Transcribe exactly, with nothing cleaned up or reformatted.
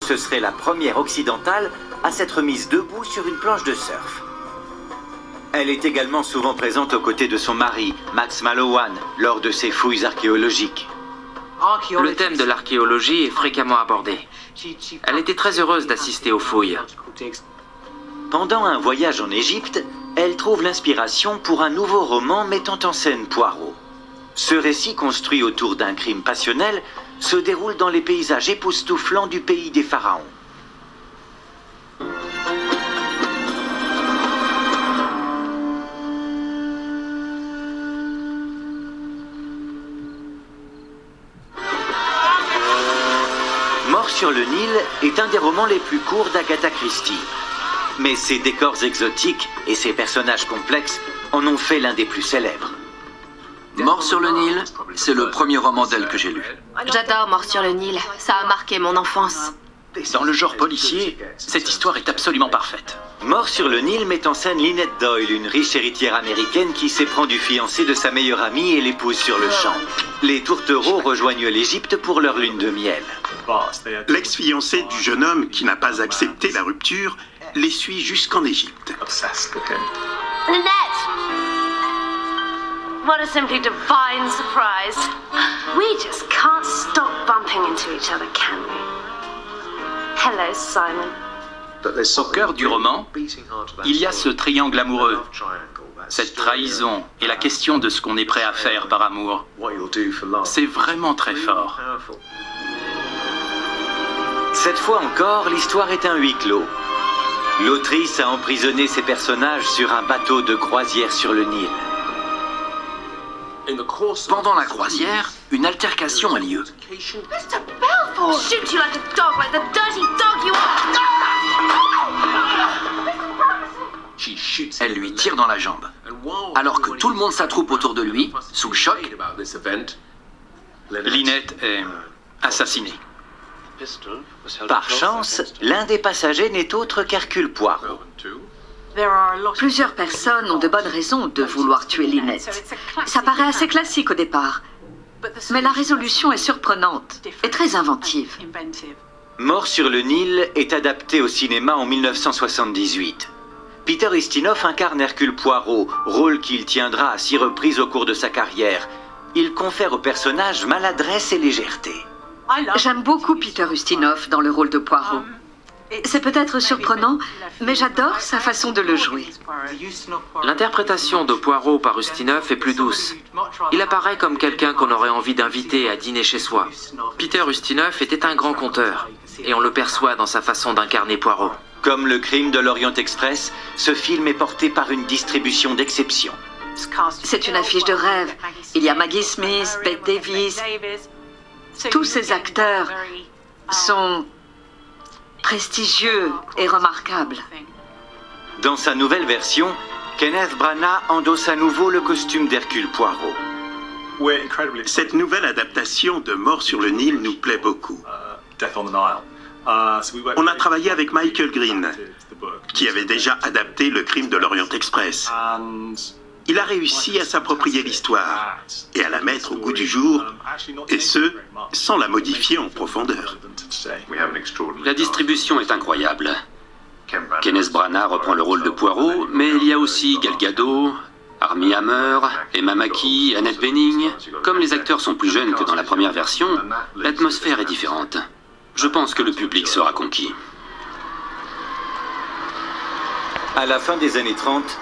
Ce serait la première occidentale à s'être mise debout sur une planche de surf. Elle est également souvent présente aux côtés de son mari, Max Mallowan, lors de ses fouilles archéologiques. Le thème de l'archéologie est fréquemment abordé. Elle était très heureuse d'assister aux fouilles. Pendant un voyage en Égypte, elle trouve l'inspiration pour un nouveau roman mettant en scène Poirot. Ce récit, construit autour d'un crime passionnel, se déroule dans les paysages époustouflants du pays des pharaons. Mort sur le Nil est un des romans les plus courts d'Agatha Christie. Mais ses décors exotiques et ses personnages complexes en ont fait l'un des plus célèbres. Mort sur le Nil, c'est le premier roman d'elle que j'ai lu. J'adore Mort sur le Nil, ça a marqué mon enfance. Dans le genre policier, cette histoire est absolument parfaite. Mort sur le Nil met en scène Lynette Doyle, une riche héritière américaine qui s'éprend du fiancé de sa meilleure amie et l'épouse sur le champ. Les tourtereaux rejoignent l'Égypte pour leur lune de miel. L'ex-fiancé du jeune homme qui n'a pas accepté la rupture les suit jusqu'en Égypte. Lynette! What a simply divine surprise. We just can't stop bumping into each other, can we? Hello, Simon. Au cœur du roman, il y a ce triangle amoureux, cette trahison et la question de ce qu'on est prêt à faire par amour. C'est vraiment très fort. Cette fois encore, l'histoire est un huis clos. L'autrice a emprisonné ses personnages sur un bateau de croisière sur le Nil. Pendant la croisière, une altercation a lieu. mister Belfort! Shoot you like a dog, like the dirty dog you are! Elle lui tire dans la jambe. Alors que tout le monde s'attroupe autour de lui, sous le choc, Lynette est assassinée. Par chance, l'un des passagers n'est autre qu'Hercule Poirot. Plusieurs personnes ont de bonnes raisons de vouloir tuer Lynette. Ça paraît assez classique au départ, mais la résolution est surprenante et très inventive. Mort sur le Nil est adapté au cinéma en mille neuf cent soixante-dix-huit. Peter Ustinov incarne Hercule Poirot, rôle qu'il tiendra à six reprises au cours de sa carrière. Il confère au personnage maladresse et légèreté. J'aime beaucoup Peter Ustinov dans le rôle de Poirot. C'est peut-être surprenant, mais j'adore sa façon de le jouer. L'interprétation de Poirot par Ustinov est plus douce. Il apparaît comme quelqu'un qu'on aurait envie d'inviter à dîner chez soi. Peter Ustinov était un grand conteur, et on le perçoit dans sa façon d'incarner Poirot. Comme Le Crime de l'Orient Express, ce film est porté par une distribution d'exception. C'est une affiche de rêve. Il y a Maggie Smith, Bette Davis. Tous ces acteurs sont prestigieux et remarquables. Dans sa nouvelle version, Kenneth Branagh endosse à nouveau le costume d'Hercule Poirot. Cette nouvelle adaptation de Mort sur le Nil nous plaît beaucoup. On a travaillé avec Michael Green, qui avait déjà adapté Le Crime de l'Orient Express. Il a réussi à s'approprier l'histoire et à la mettre au goût du jour, et ce, sans la modifier en profondeur. La distribution est incroyable. Kenneth Branagh reprend le rôle de Poirot, mais il y a aussi Gal Gadot, Armie Hammer, Emma Mackey, Annette Bening. Comme les acteurs sont plus jeunes que dans la première version, l'atmosphère est différente. Je pense que le public sera conquis. À la fin des années trente,